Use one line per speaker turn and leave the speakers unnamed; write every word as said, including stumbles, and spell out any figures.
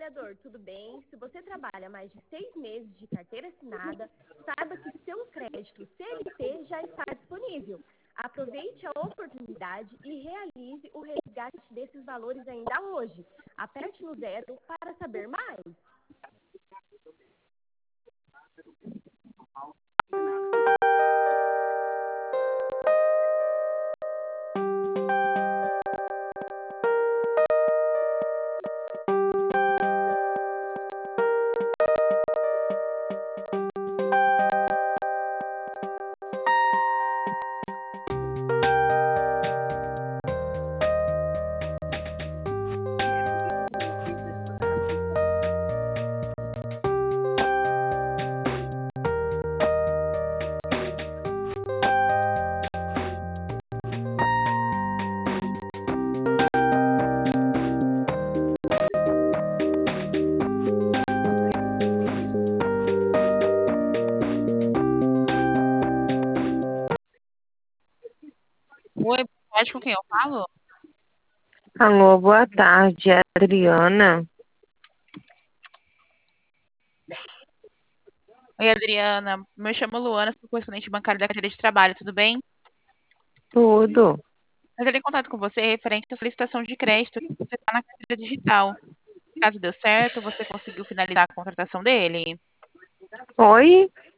trabalhador, tudo bem? Se você trabalha mais de seis meses de carteira assinada, saiba que seu crédito C L T já está disponível. Aproveite a oportunidade e realize o resgate desses valores ainda hoje. Aperte no zero para saber mais.
Oi, pode com quem eu falo?
Alô, boa tarde, é a Adriana.
Oi, Adriana. Me chamo Luana, sou correspondente bancária da carteira de trabalho, tudo bem?
Tudo.
Eu entrei em contato com você referente à solicitação de crédito que você está na carteira digital. Caso deu certo, você conseguiu finalizar a contratação dele?
Oi?